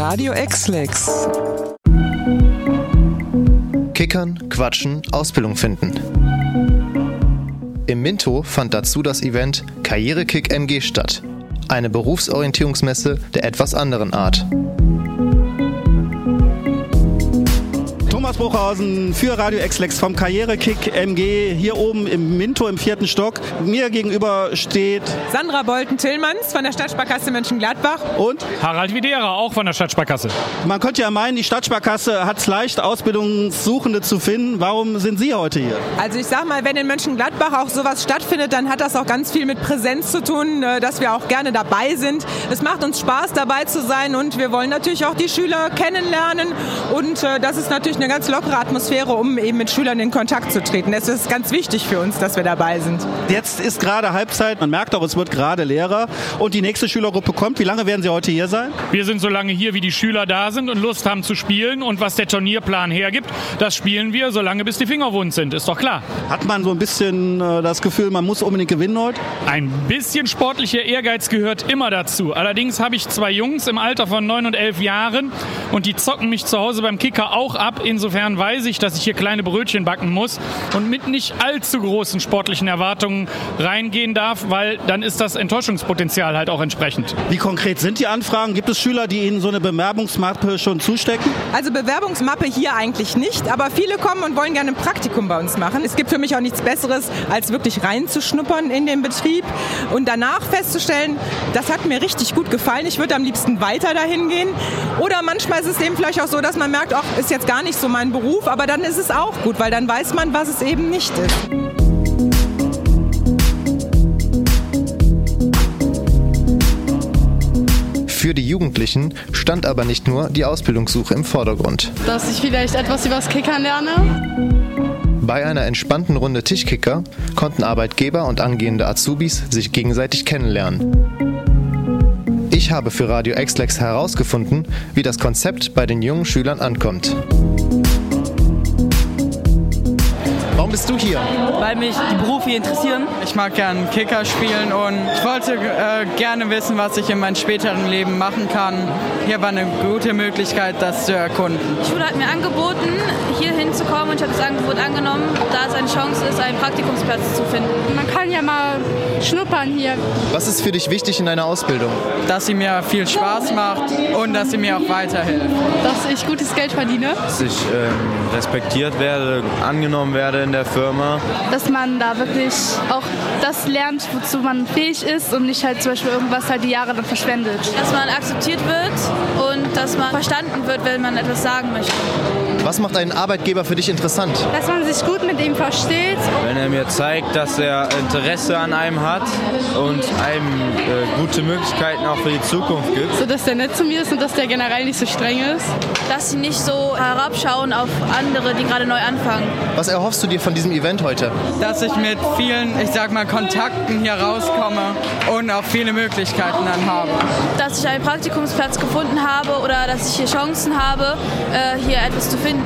Radio X-Lex. Kickern, quatschen, Ausbildung finden. Im Minto fand dazu das Event Karrierekick MG statt. Eine Berufsorientierungsmesse der etwas anderen Art. Thomas Bruchhausen für Radio X-Lex vom Karrierekick MG hier oben im Minto im 4. Stock. Mir gegenüber steht Sandra Bolten-Tillmanns von der Stadtsparkasse Mönchengladbach und Harald Videra, auch von der Stadtsparkasse. Man könnte ja meinen, die Stadtsparkasse hat es leicht, Ausbildungssuchende zu finden. Warum sind Sie heute hier? Also ich sag mal, wenn in Mönchengladbach auch sowas stattfindet, dann hat das auch ganz viel mit Präsenz zu tun, dass wir auch gerne dabei sind. Es macht uns Spaß, dabei zu sein und wir wollen natürlich auch die Schüler kennenlernen und das ist natürlich eine ganz lockere Atmosphäre, um eben mit Schülern in Kontakt zu treten. Es ist ganz wichtig für uns, dass wir dabei sind. Jetzt ist gerade Halbzeit, man merkt auch, es wird gerade leerer und die nächste Schülergruppe kommt. Wie lange werden Sie heute hier sein? Wir sind so lange hier, wie die Schüler da sind und Lust haben zu spielen und was der Turnierplan hergibt, das spielen wir so lange, bis die Finger wund sind, ist doch klar. Hat man so ein bisschen das Gefühl, man muss unbedingt gewinnen heute? Ein bisschen sportlicher Ehrgeiz gehört immer dazu. Allerdings habe ich 2 Jungs im Alter von 9 und 11 Jahren und die zocken mich zu Hause beim Kicker auch ab. Insofern weiß ich, dass ich hier kleine Brötchen backen muss und mit nicht allzu großen sportlichen Erwartungen reingehen darf, weil dann ist das Enttäuschungspotenzial halt auch entsprechend. Wie konkret sind die Anfragen? Gibt es Schüler, die Ihnen so eine Bewerbungsmappe schon zustecken? Also Bewerbungsmappe hier eigentlich nicht, aber viele kommen und wollen gerne ein Praktikum bei uns machen. Es gibt für mich auch nichts Besseres, als wirklich reinzuschnuppern in den Betrieb und danach festzustellen, das hat mir richtig gut gefallen, ich würde am liebsten weiter dahin gehen. Oder manchmal ist es eben vielleicht auch so, dass man merkt, ach, ist jetzt gar nicht so mein Beruf, aber dann ist es auch gut, weil dann weiß man, was es eben nicht ist. Für die Jugendlichen stand aber nicht nur die Ausbildungssuche im Vordergrund. Dass ich vielleicht etwas übers Kickern lerne. Bei einer entspannten Runde Tischkicker konnten Arbeitgeber und angehende Azubis sich gegenseitig kennenlernen. Ich habe für Radio X-Lex herausgefunden, wie das Konzept bei den jungen Schülern ankommt. Warum bist du hier? Weil mich die Berufe interessieren. Ich mag gerne Kicker spielen und ich wollte gerne wissen, was ich in meinem späteren Leben machen kann. Hier war eine gute Möglichkeit, das zu erkunden. Die Schule hat mir angeboten, hier hinzukommen und ich habe das Angebot angenommen, da es eine Chance ist, einen Praktikumsplatz zu finden. Man kann ja mal schnuppern hier. Was ist für dich wichtig in deiner Ausbildung? Dass sie mir viel Spaß macht und dass sie mir auch weiterhilft. Dass ich gutes Geld verdiene. Dass ich respektiert werde, angenommen werde in der Firma. Dass man da wirklich auch das lernt, wozu man fähig ist und nicht halt zum Beispiel irgendwas halt die Jahre dann verschwendet. Dass man akzeptiert wird und dass man verstanden wird, wenn man etwas sagen möchte. Was macht einen Arbeitgeber für dich interessant? Dass man sich gut mit ihm versteht. Wenn er mir zeigt, dass er Interesse an einem hat und einem gute Möglichkeiten auch für die Zukunft gibt. So dass der nett zu mir ist und dass der generell nicht so streng ist. Dass sie nicht so herabschauen auf andere, die gerade neu anfangen. Was erhoffst du dir von diesem Event heute? Dass ich mit vielen, Kontakten hier rauskomme und auch viele Möglichkeiten dann habe. Dass ich einen Praktikumsplatz gefunden habe oder dass ich hier Chancen habe, hier etwas zu finden.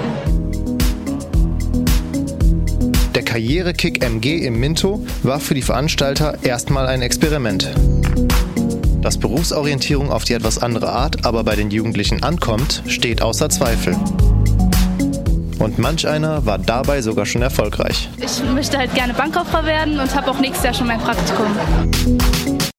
Der Karrierekick MG im Minto war für die Veranstalter erstmal ein Experiment. Dass Berufsorientierung auf die etwas andere Art aber bei den Jugendlichen ankommt, steht außer Zweifel. Und manch einer war dabei sogar schon erfolgreich. Ich möchte halt gerne Bankkauffrau werden und habe auch nächstes Jahr schon mein Praktikum.